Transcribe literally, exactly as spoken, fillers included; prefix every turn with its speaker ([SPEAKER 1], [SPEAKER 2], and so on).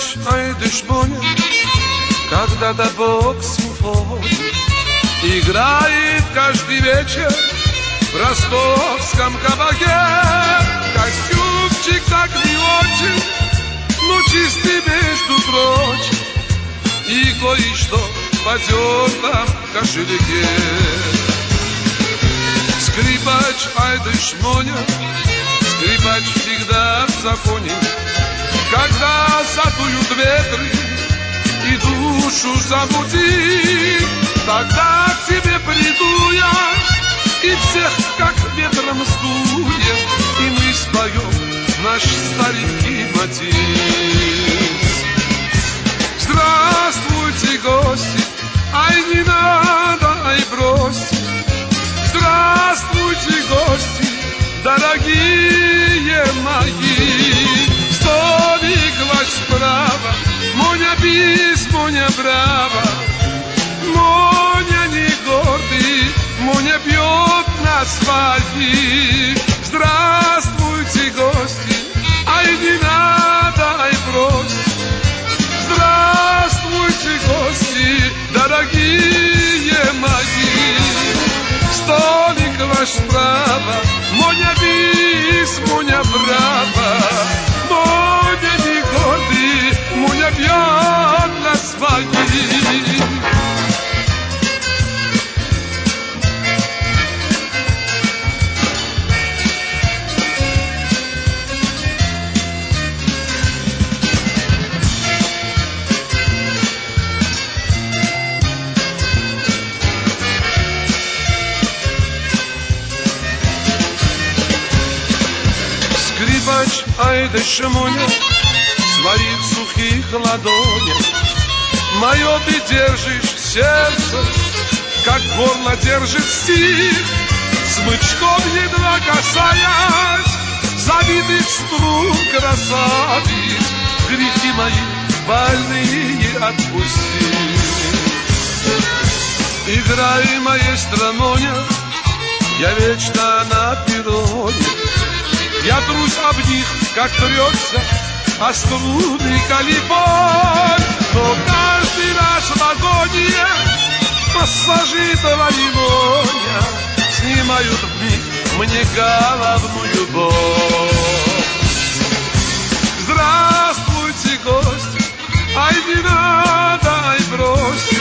[SPEAKER 1] Скрипач, ай да шмоня, когда-то Бог симфонии играет каждый вечер в ростовском кабаке. Костюмчик так не очень, но чистый, между прочим, и кое-что в потертом кошельке. Скрипач, ай да шмоня, скрипач всегда в законе. Когда задуют ветры и душу замутит, тогда к тебе приду я и всех как ветром сдует, и мы споем наш старенький мотив. Здравствуйте, гости, ай не надо, ай бросьте. Здравствуйте, гости, дорогие мои. Столик ваш справа, Моня бис, Моня браво. Моня не гордый, Моня бьет на своих. Здравствуйте, гости, ай не надо, ай бросьте. Здравствуйте, гости, дорогие мои. Столик ваш справа, Моня бис, Моня браво. Моня не гордый, Моня бьет на своих. Скрипач, ай да шмоня, в своих сухих ладонях мое ты держишь сердце, как горло держит стих. Смычком едва касаясь забитых струн красавиц, грехи мои больные отпусти. Играй, маэстро Моня, я вечно на перроне. Я трусь об них, как трется о струны калифон. Но каждый раз в вагоне пассажиры твои, Моня, снимают вмиг мне головную боль. Здравствуйте, гости, ай не надо, ай бросьте.